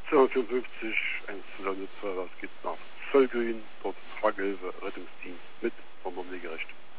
254, 102, was geht nach Völgrün, dort Tragehilfe, Rettungsdienst mit, vom Gerecht.